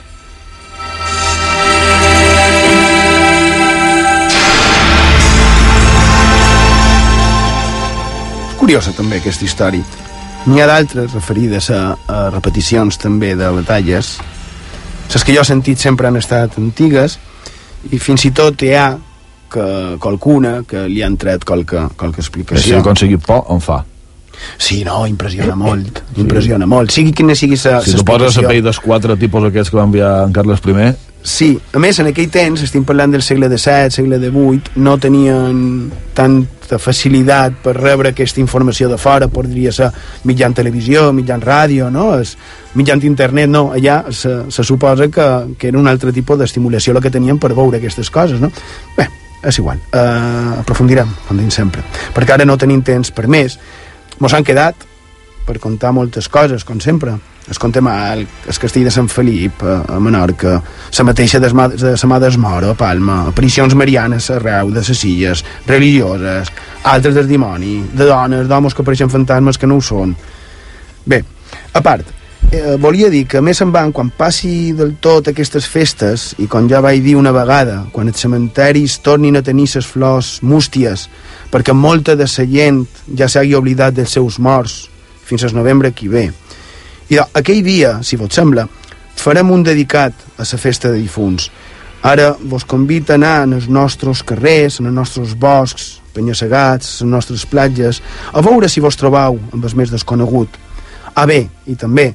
Curiosa també aquesta història. N'hi ha d'altres referides a, a repeticions també de batalles. Les que jo he sentit sempre han estat antigues i fins i tot hi ha que qualcuna que li han tret qualque, qualque explicació. Si aconseguit por, en fa. Sí, no, impressiona molt, impressiona molt. Sigui quina sigui sa, si tu poses la pell dels quatre tipus aquests que va enviar en Carles primer... Sí, a més, en aquell temps, estem parlant del segle disset, segle divuit, no tenien tanta facilitat per rebre aquesta informació de fora, podria ser mitjan televisió, mitjan ràdio, no? Es, mitjan internet, no, allà se, se suposa que, que era un altre tipus d'estimulació la que tenien per veure aquestes coses, no? Bé, és igual, uh, aprofundirem, com dic sempre, perquè ara no tenim temps per més. Mos han quedat per contar moltes coses, com sempre. Es contem el, el castell de Sant Felip a, a Menorca, la mateixa de la mà del Moro a Palma, aparicions marianes arreu de les illes, religioses, altres del dimoni, de dones, d'homes que apareixen fantasmes que no ho són. Bé, a part, eh, volia dir que més se'n van quan passi del tot aquestes festes, i com ja vaig dir una vegada, quan els cementaris tornin a tenir les flors músties, perquè molta de la gent ja s'hagi oblidat dels seus morts fins al novembre que ve. I aquell dia, si vos sembla, farem un dedicat a la festa de difunts. Ara vos convido a anar als nostres carrers, als nostres boscs, penya-segats, les nostres platges, a veure si vos trobeu amb el més desconegut. Ah, bé, i també,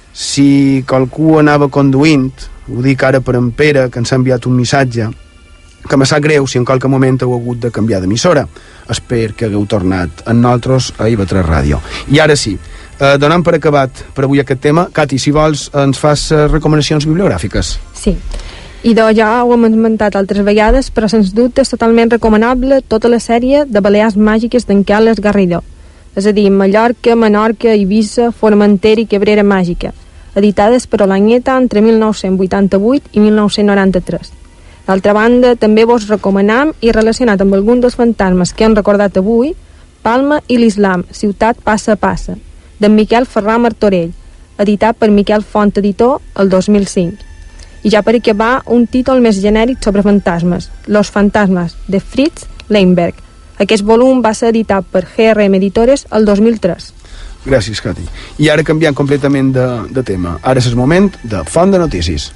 si qualcú anava conduint, ho dic ara per en Pere, que ens ha enviat un missatge, que me sap greu si en qualque moment heu hagut de canviar d'emissora. Espero que hagueu tornat amb nosaltres a I V tres Ràdio. I ara sí, eh, donant per acabat per avui aquest tema, Cati, si vols ens fas recomanacions bibliogràfiques. Sí, i de ja ho hem esmentat altres vegades, però sens dubte és totalment recomanable tota la sèrie de Balears Màgiques d'en Carles Garrido, és a dir, Mallorca, Menorca, Eivissa, Formentera i Cabrera Màgica, editades per Olanyeta entre mil nou-cents vuitanta-vuit i mil nou-cents noranta-tres. D'altra banda, també vos recomanam, i relacionat amb algun dels fantasmes que hem recordat avui, Palma i l'Islam, ciutat passa a passa, d'en Miquel Ferrà Martorell, editat per Miquel Font Editor el dos mil cinc. I ja per acabar, un títol més genèric sobre fantasmes, Los fantasmas, de Fritz Leinberg. Aquest volum va ser editat per G R M Editores el dos mil tres. Gràcies, Cati. I ara canviant completament de, de tema. Ara és el moment de Font de Notícies.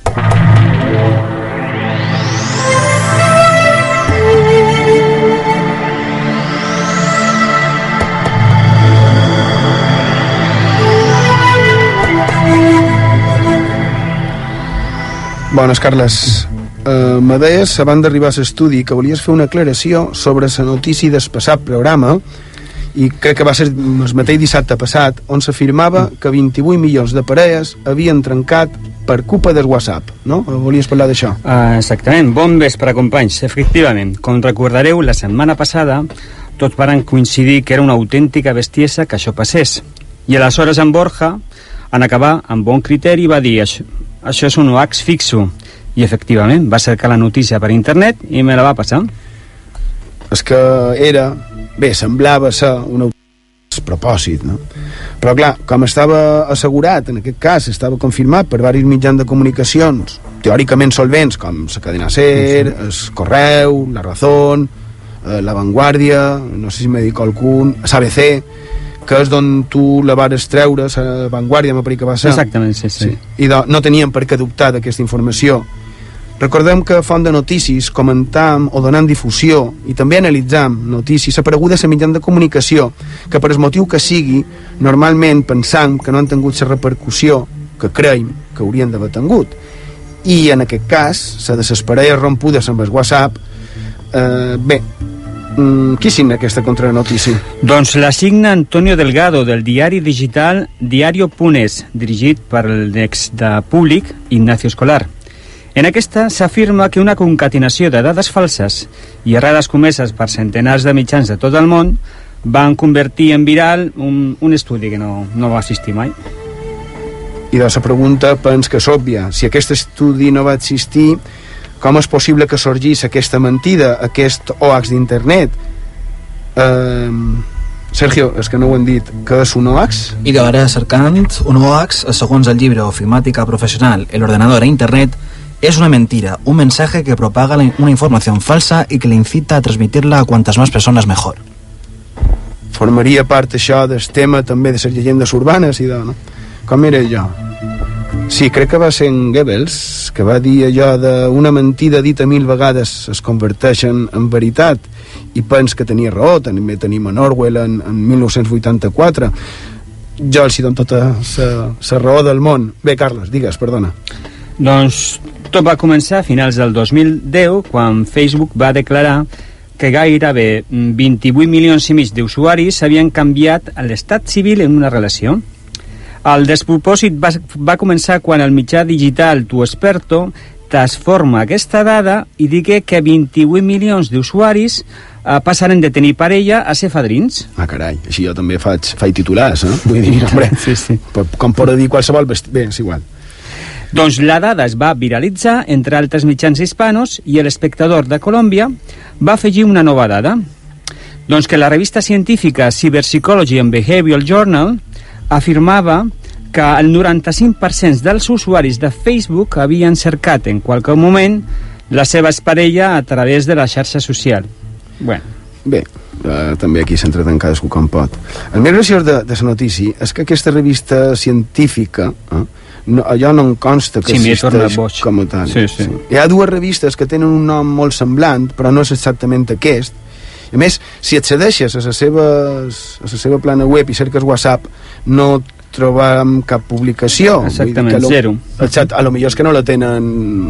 Bones, Carles. Uh, me deies, abans d'arribar a l'estudi, que volies fer una aclaració sobre la notícia del passat programa, i crec que va ser el mateix dissabte passat, on s'afirmava que vint-i-vuit milions de parelles havien trencat per culpa del WhatsApp, no? Volies parlar d'això? Uh, exactament. Bon vespre, companys. Efectivament, com recordareu, la setmana passada tots varen coincidir que era una autèntica bestiesa que això passés. I aleshores en Borja, en acabar amb bon criteri, va dir això, això és un hoax fixo. I efectivament, va cercar la notícia per internet i me la va passar. És que era, bé, semblava ser un propòsit, no? Però clar, com estava assegurat, en aquest cas estava confirmat per diversos mitjans de comunicacions teòricament solvents, com la Cadena Ser, sí, el Correu, La Razón, eh, La Vanguardia, no sé si m'he dit algun, l'A B C, que és d'on tu la vares treure, la Vanguardia, m'ha parit que va ser. Exactament, sí, sí. sí. I de, no tenien per què dubtar d'aquesta informació. Recordem que a Font de Notícies comentam o donam difusió i també analitzam notícies aparegudes a mitjans de comunicació que per el motiu que sigui normalment pensam que no han tingut la repercussió que creiem que haurien d'haver tingut. I en aquest cas, la de les parelles rompudes amb el WhatsApp, eh, bé, mm, qui signa aquesta contranotícia? Doncs la signa Antonio Delgado, del diari digital Diario Punes, dirigit per l'ex de Públic, Ignacio Escolar. En aquesta s'afirma que una concatenació de dades falses i errades comeses per centenars de mitjans de tot el món van convertir en viral un, un estudi que no, no va assistir mai. I de la pregunta pens que és òbvia. Si aquest estudi no va existir, com és possible que sorgís aquesta mentida, aquest hoax d'internet? Eh, Sergio, és que no ho hem dit, què és un hoax? I d'ara cercant, un hoax, segons el llibre Ofimática Profesional, el ordenador e internet, es una mentira, un mensaje que propaga una información falsa y que le incita a transmitirla a cuantas más personas mejor. Formaria part això del tema també de les llegendes urbanes i de, no? Com era allò? Sí, crec que va ser en Goebbels, que va dir allò de una mentida dita mil vegades es converteix en, en veritat, i pens que tenia raó. També tenim en Orwell en, en mil nou-cents vuitanta-quatre. Jo els hi dono tota la raó del món. Bé, Carles, digues, perdona. Doncs tot va començar a finals del dos mil deu, quan Facebook va declarar que gairebé vint-i-vuit milions i mig d'usuaris havien canviat l'estat civil en una relació. El despropòsit va, va començar quan el mitjà digital Tu Experto transforma aquesta dada i digui que vint-i-vuit milions d'usuaris eh, passaren de tenir parella a ser fadrins. Ah, carai, així jo també faig, faig titulars, eh? Vull dir, hombre, sí, sí. Com pot dir qualsevol... Vest... Bé, és igual. Doncs la dada es va viralitzar entre altres mitjans hispanos i l'Espectador de Colòmbia va afegir una nova dada. Doncs que la revista científica Cyberpsychology and Behavioral Journal afirmava que el noranta-cinc per cent dels usuaris de Facebook havien cercat en qualsevol moment la seva parella a través de la xarxa social. Bueno. Bé, eh, també aquí s'entretén cadascú com pot. El més graciós de, de la notícia és que aquesta revista científica, eh, no, allò no em consta que sí, existeix com a tal. Sí, sí. Sí. Hi ha dues revistes que tenen un nom molt semblant, però no és exactament aquest. A més, si accedeixes a la seva, a la seva plana web i cerques WhatsApp, no trobam cap publicació. Exactament, lo, zero. Exacte, a lo millor és que no la tenen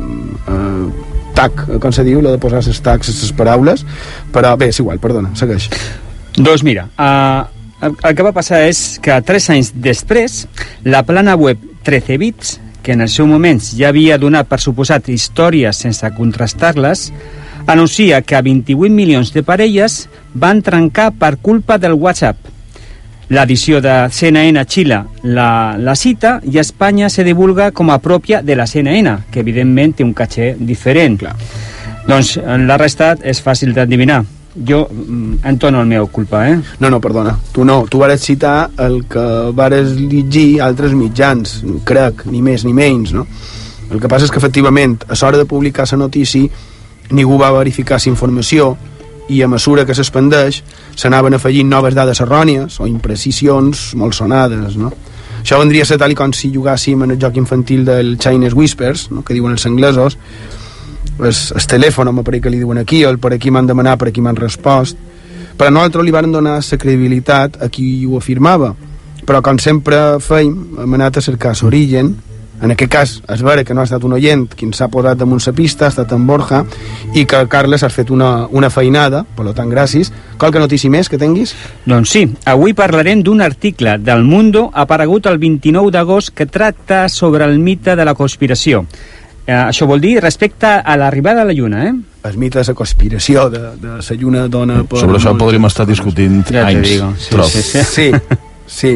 eh, tag, com se diu, la de posar les tags, les paraules, però bé, és igual, perdona, segueix. Doncs mira, uh, el, el que va passar és que tres anys després, la plana web trece bits, que en el seu moment ja havia donat per suposat històries sense contrastar-les, anuncia que vint-i-vuit milions de parelles van trencar per culpa del WhatsApp. L'edició de C N N Xile la, la cita i a Espanya se divulga com a pròpia de la C N N, que evidentment té un caché diferent. Clar. Doncs la resta és fàcil d'endevinar. Jo entono el meu culpa, eh? No, no, perdona. Tu no. Tu vares citar el que vares llegir altres mitjans, crec, ni més ni menys, no? El que passa és que, efectivament, a l'hora de publicar la notícia, ningú va verificar la informació i a mesura que s'expandeix s'anaven afegint noves dades errònies o imprecisions molt sonades, no? Això vendria a ser tal i com si jugàssim en el joc infantil del Chinese Whispers, no? Que diuen els anglesos, el, el telèfon, home, per aquí li diuen aquí, el per aquí m'han demanat, per aquí m'han respost, però nosaltres li van donar la credibilitat a qui ho afirmava, però com sempre feim, hem anat a cercar l'origen. En aquest cas, és vera que no ha estat un oient qui ens ha posat damunt la pista, ha estat en Borja, i que Carles has fet una, una feinada, per tant, gràcies. Qualque notícia més que tinguis? Doncs sí, avui parlarem d'un article del Mundo aparegut el vint-i-nou d'agost que tracta sobre el mite de la conspiració. Eh, això vol dir respecte a l'arribada a la Lluna, eh? El mite de la conspiració, de, de la Lluna dona... Per sobre això podríem estar discutint ja anys. Sí, sí, sí. sí, sí.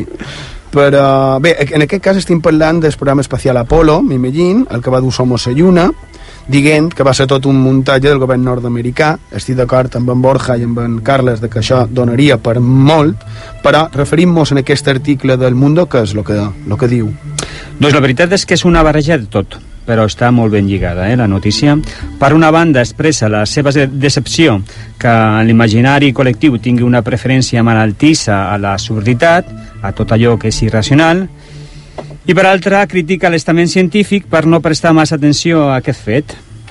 Però, bé, en aquest cas estem parlant del programa espacial Apollo, m'imagino, el que va dur Somos a Lluna, dient que va ser tot un muntatge del govern nord-americà. Estic d'acord amb en Borja i amb en Carles de que això donaria per molt, però referim-nos en aquest article del Mundo, que és el que, el que diu. Doncs la veritat és que és una barreja de tot, però està molt ben lligada, eh, la notícia. Per una banda expressa la seva decepció que l'imaginari col·lectiu tingui una preferència malaltissa a la sorditat, a tot allò que és irracional, i per altra critica l'estament científic per no prestar massa atenció a aquest fet.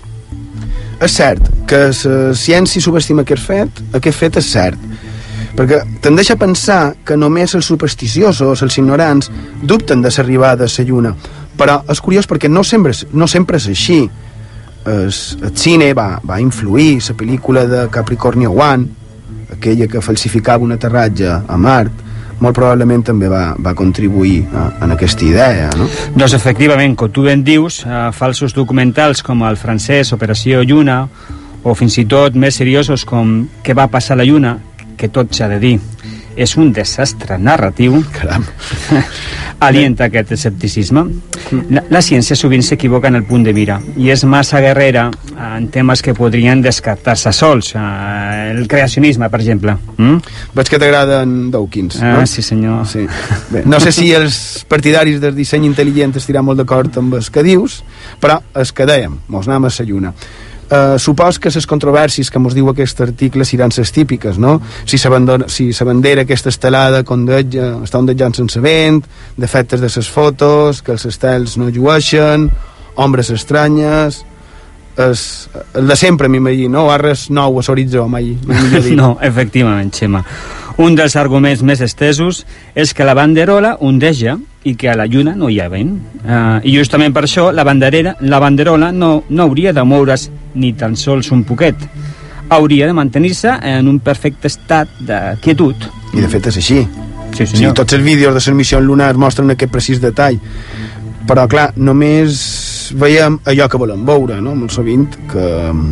És cert que la ciència subestima aquest fet, aquest fet és cert, perquè tendeix a pensar que només els supersticiosos, els ignorants, dubten de l'arribada a la Lluna, però és curiós perquè no sempre, no sempre és així. El, el cine va, va influir, la pel·lícula de Capricornio One, aquella que falsificava un aterratge a Mart, molt probablement també va, va contribuir a, a aquesta idea, no? Doncs efectivament, com tu ben dius, eh, falsos documentals com el francès Operació Lluna, o fins i tot més seriosos com Què va passar a la Lluna, que tot s'ha de dir, és un desastre narratiu. Caram. Alienta aquest escepticisme. La, la ciència sovint s'equivoca en el punt de mira i és massa guerrera en temes que podrien descartar-se sols. El creacionisme, per exemple. Mm? Veig que t'agraden Dawkins, ah, no? Sí, senyor. Sí. Bé, no sé si els partidaris del disseny intel·ligent estiran molt d'acord amb els que dius, però els que dèiem, mos anem a la Lluna. Uh, supos que les controvèrsies que ens diu aquest article seran les típiques, no? Si la si bandera aquesta estelada condeja, està ondejant sense vent, defectes de les fotos, que els estels no llueixen, ombres estranyes, és el de sempre, m'imagino, no? Res nou a l'horitzó, mai, mai millor dit. No, efectivament, Xema. Un dels arguments més estesos és que la banderola ondeja i que a la lluna no hi ha vent. Uh, I justament per això la, banderera, la banderola no, no hauria de moure's ni tan sols un poquet. Hauria de mantenir-se en un perfecte estat de quietud. I de fet és així. Sí, senyor. Sí, tots els vídeos de les missions lunars mostren aquest precís detall. Però, clar, només veiem allò que volem veure, no? Molt sovint que...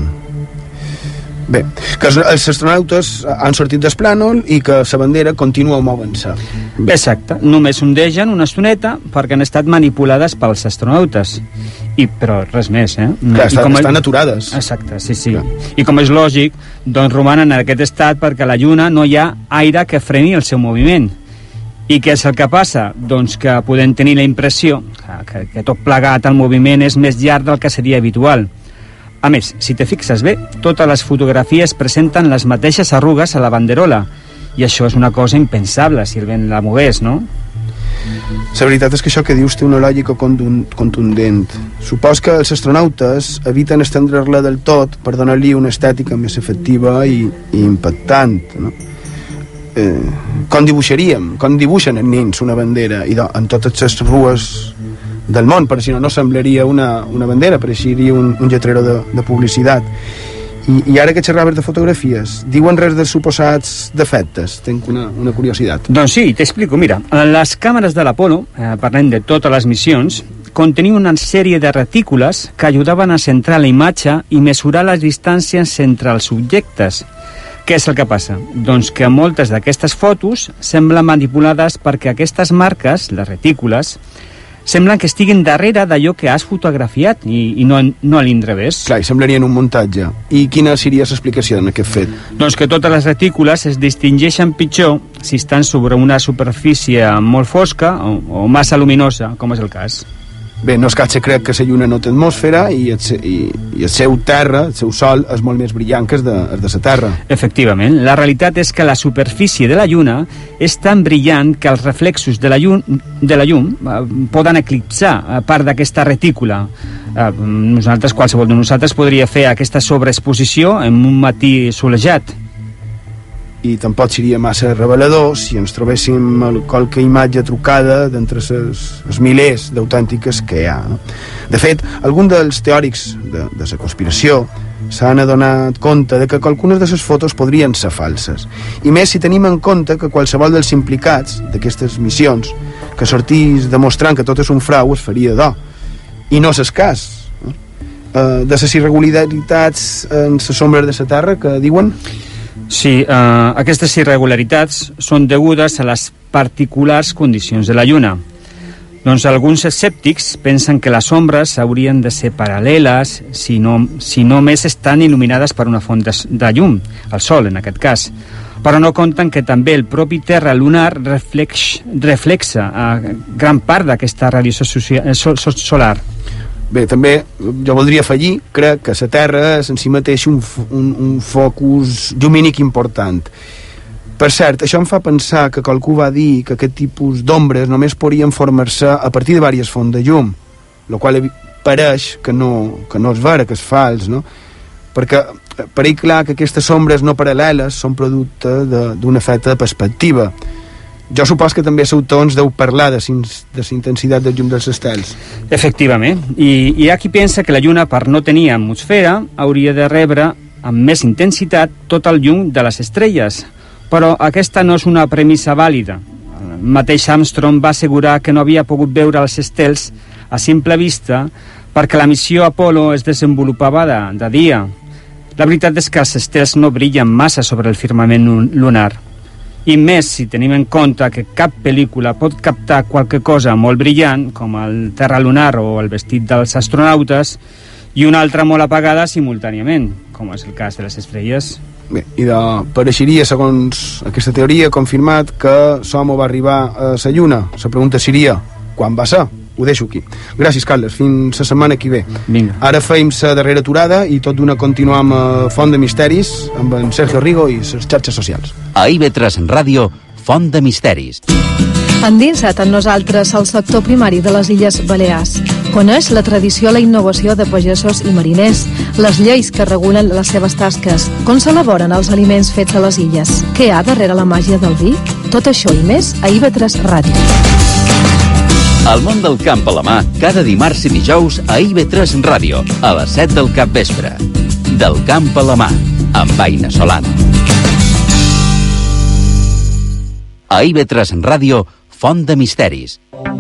Bé, que els, els astronautes han sortit del plànol i que la bandera continua movent-se. Exacte, només ondegen una estoneta perquè han estat manipulades pels astronautes. I, però res més, eh? Clar, I estan, com estan el... aturades. Exacte, sí, sí. Clar. I com és lògic, doncs romanen en aquest estat perquè a la Lluna no hi ha aire que freni el seu moviment. I què és el que passa? Doncs que podem tenir la impressió que, que tot plegat el moviment és més llarg del que seria habitual. A més, si te fixes bé, totes les fotografies presenten les mateixes arrugues a la banderola, i això és una cosa impensable si el vent la mogués, no? La veritat és que això que dius té una lògica contundent. Supos que els astronautes eviten estendre-la del tot per donar-li una estètica més efectiva i, i impactant, no? Eh, com dibuixaríem, com dibuixen els nens una bandera i do, en totes les rues del món, per si no, no semblaria una, una bandera, pareixeria un, un lletrero de, de publicitat. I, I ara que xerraves de fotografies, diuen res dels suposats defectes? Tenc una, una curiositat. Doncs sí, t'explico, mira, les càmeres de l'Apolo, eh, parlem de totes les missions, contenien una sèrie de retícules que ajudaven a centrar la imatge i mesurar les distàncies entre els objectes. Què és el que passa? Doncs que moltes d'aquestes fotos semblen manipulades perquè aquestes marques, les retícules, semblen que estiguin darrere d'allò que has fotografiat i, i no, no a l'inrevés. Clar, i semblarien un muntatge. I quina seria l'explicació en aquest fet? Doncs que totes les retícules es distingeixen pitjor si estan sobre una superfície molt fosca o, o massa luminosa, com és el cas. Bé, no és cap secret que la Lluna no té atmosfera i el, i, i el seu terra, el seu sol, és molt més brillant que el de, el de la Terra. Efectivament, la realitat és que la superfície de la Lluna és tan brillant que els reflexos de la llum, de la llum eh, poden eclipsar a part d'aquesta retícula. Eh, nosaltres, qualsevol de nosaltres podria fer aquesta sobreexposició en un matí solejat. I tampoc seria massa revelador si ens trobéssim qualque imatge trucada d'entre els milers d'autèntiques que hi ha. No? De fet, alguns dels teòrics de, de la conspiració s'han adonat compte de que algunes de les fotos podrien ser falses. I més si tenim en compte que qualsevol dels implicats d'aquestes missions que sortís demostrant que tot és un frau es faria d'or. I no és el cas. No? Uh, de les irregularitats en les sombres de la Terra que diuen... Sí, eh, aquestes irregularitats són degudes a les particulars condicions de la Lluna. Doncs alguns escèptics pensen que les ombres haurien de ser paral·leles si, no, si només estan il·luminades per una font de, de llum, el Sol en aquest cas. Però no compten que també el propi terra lunar reflex, reflexa eh, gran part d'aquesta radiació sol, solar. Bé, també jo voldria afegir, crec que la Terra és en si mateix un, un, un focus llumínic important. Per cert, això em fa pensar que qualcú va dir que aquest tipus d'ombres només podrien formar-se a partir de diverses fonts de llum, el qual pareix que no, que no és vera, que és fals, no? Perquè pareix clar que aquestes ombres no paral·leles són producte d'un efecte de perspectiva. Jo supos que també l'autor ens deu parlar de la intensitat del llum dels estels. Efectivament, i hi ha qui pensa que la Lluna, per no tenir atmosfera, hauria de rebre amb més intensitat tot el llum de les estrelles, però aquesta no és una premissa vàlida. El mateix Armstrong va assegurar que no havia pogut veure els estels a simple vista perquè la missió Apollo es desenvolupava de, de dia. La veritat és que els estels no brillen massa sobre el firmament lunar. I més si tenim en compte que cap pel·lícula pot captar qualque cosa molt brillant, com el terra lunar o el vestit dels astronautes, i una altra molt apagada simultàniament, com és el cas de les estrelles. Bé, i de, pareixeria, segons aquesta teoria, confirmat que l'home va arribar a la Lluna. La pregunta seria, quan va ser? ho deixo aquí. Gràcies, Carles, fins la setmana que ve. Vinga. Ara feim la darrera aturada i tot d'una continuam a Font de Misteris amb en Sergio Rigo i les xarxes socials. A I V tres Ràdio, Font de Misteris. Endinsa't amb nosaltres al sector primari de les Illes Balears. Coneix la tradició, la innovació de pagesos i mariners, les lleis que regulen les seves tasques, com s'elaboren els aliments fets a les illes, què hi ha darrere la màgia del vi? Tot això i més a I V tres Ràdio. El món del camp a la mà, cada dimarts i dijous a I V tres Ràdio, a les set del capvespre. Del camp a la mà, amb Aina Solano. A I V tres Ràdio, Font de Misteris.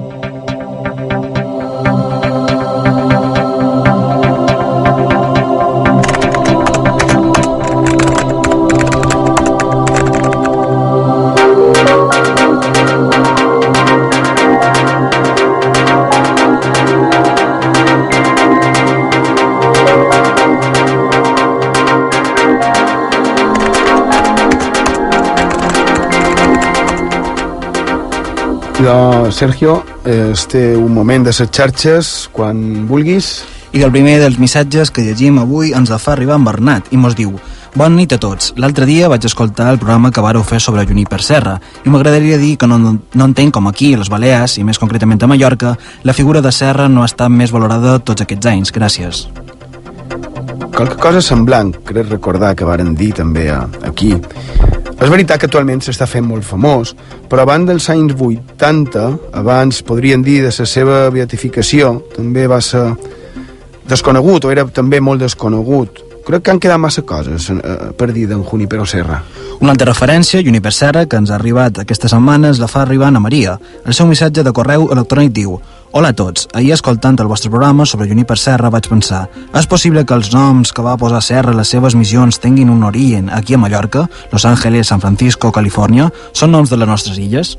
Jo, Sergio, este un moment de les xarxes, quan vulguis. I del primer dels missatges que llegim avui ens el fa arribar en Bernat i mos diu: Bona nit a tots. L'altre dia vaig escoltar el programa que vareu fer sobre Juniper Serra i m'agradaria dir que no, no entenc com aquí, a les Balears, i més concretament a Mallorca, la figura de Serra no ha estat més valorada tots aquests anys. Gràcies. Qualque cosa semblant, crec recordar que varen dir també aquí. És veritat que actualment s'està fent molt famós, però abans dels anys vuitanta, abans podríem dir de la seva beatificació, també va ser desconegut, o era també molt desconegut. Crec que han quedat massa coses eh, per dir d'en Juníper Serra. Una altra referència, Juniper Serra, que ens ha arribat aquesta setmana, la fa arribar a Maria. El seu missatge de correu electrònic diu: Hola a tots, ahir escoltant el vostre programa sobre Juniper Serra vaig pensar: és possible que els noms que va posar Serra a les seves missions tinguin un origen aquí a Mallorca, Los Ángeles, San Francisco, Califòrnia? Són noms de les nostres illes?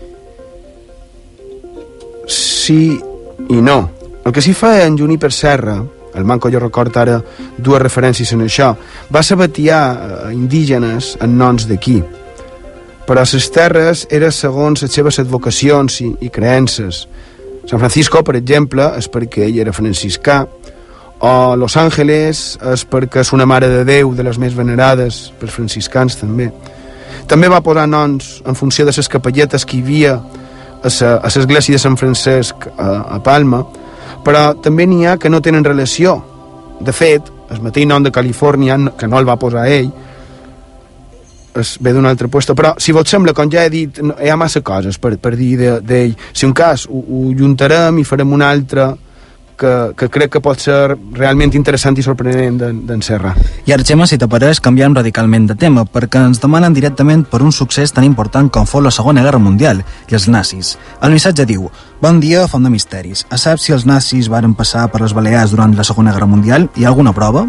Sí i no. El que s'hi fa en Juniper Serra, el manco jo record ara dues referències en això, va sabatiar indígenes en noms d'aquí. Però les terres eren segons les seves advocacions i, i creences. San Francisco, per exemple, és perquè ell era franciscà, o Los Ángeles és perquè és una mare de Déu de les més venerades pels franciscans també. També va posar noms en funció de les capelletes que hi havia a l'església de Sant Francesc a, a Palma, però també n'hi ha que no tenen relació. De fet, el mateix nom de Califòrnia, que no el va posar ell, es ve d'un altre lloc, però si vos sembla, com ja he dit, hi ha massa coses per, per dir d'ell. Si un cas ho, ho juntarem i farem un altre que, que crec que pot ser realment interessant i sorprenent d'en Serra. I ara, Gemma, si t'apareix, canviem radicalment de tema, perquè ens demanen directament per un succés tan important com fou la Segona Guerra Mundial i els nazis. El missatge diu: Bon dia, Font de Misteris. A saps si els nazis varen passar per les Balears durant la Segona Guerra Mundial? Hi ha alguna prova?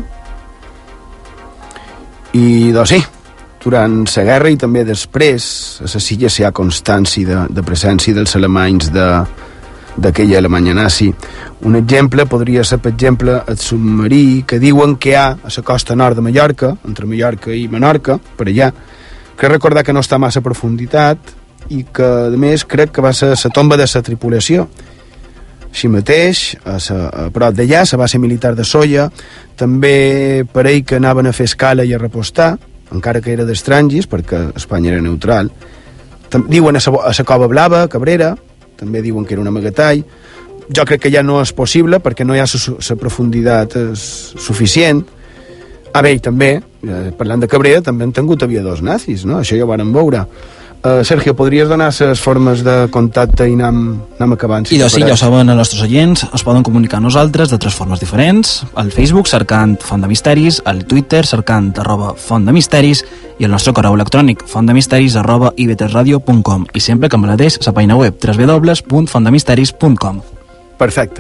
I doncs sí, durant la guerra i també després a les illes hi ha constància de, de presència dels alemanys de, d'aquella Alemanya nazi. Un exemple podria ser, per exemple, el submarí que diuen que hi ha a la costa nord de Mallorca, entre Mallorca i Menorca, per allà. Crec recordar que no està massa a profunditat i que, a més, crec que va ser la tomba de la tripulació. Així mateix, a, sa, a prop d'allà, la base militar de Solla, també parell que anaven a fer escala i a repostar, encara que era d'estrangis, perquè Espanya era neutral. Diuen a la Cova Blava, Cabrera, també diuen que era un amagatall. Jo crec que ja no és possible, perquè no hi ha la profunditat suficient. Ah, bé, també, parlant de Cabrera, també han tingut aviadors nazis, no? Això ja ho vàrem veure. Uh, Sergio, podries donar les formes de contacte i anem, anem acabant? I doncs sí, ja ho saben els nostres oients, es poden comunicar a nosaltres de tres formes diferents: al Facebook cercant Font de Misteris, al Twitter cercant arroba Font de Misteris i el nostre correu electrònic fontdemisteris arroba i v tres radio punt com, i sempre que m'agradés la pàgina web w w w punt fontdemisteris punt com. Perfecte.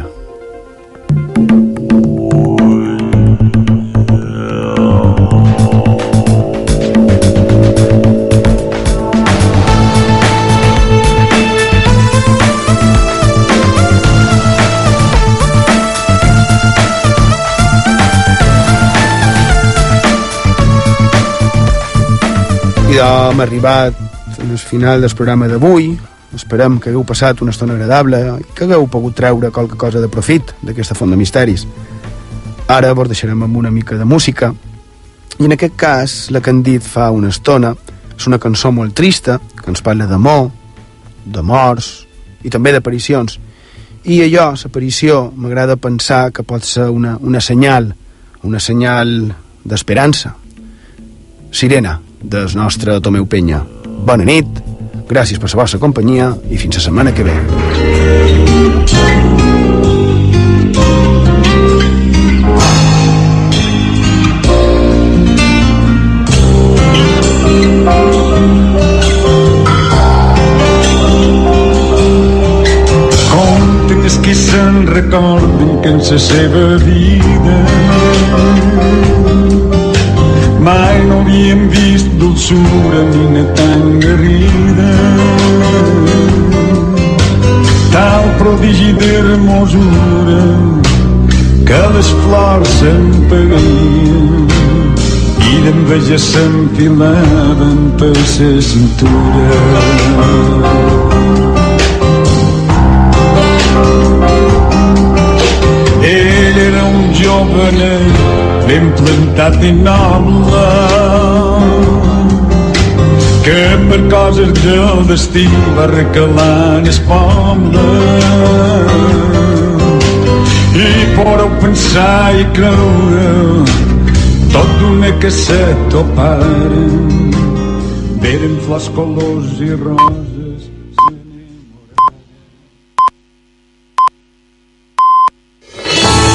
I hem arribat al final del programa d'avui. esperem que hagueu passat una estona agradable i que hagueu pogut treure qualque cosa de profit d'aquesta font de misteris. Ara vos deixarem amb una mica de música, i en aquest cas la que han dit fa una estona és una cançó molt trista que ens parla d'amor, de morts i també d'aparicions. I allò, l'aparició, m'agrada pensar que pot ser una, una senyal, una senyal d'esperança. Sirena, del nostre Tomeu Penya. Bona nit, gràcies per la vostra companyia i fins la setmana que ve. Contes que se'n recorden que en la seva vida mai no havien vist dolçura ni una tan garrida, tal prodigi d'hermosura que les flors s'empaguien i d'enveja s'enfilaven per la cintura. Ell era un jovenet ben plantat i noble que per coses del destí va recalar en el poble i podeu pensar i creure tot d'una que se toparen veren flors, colors i roses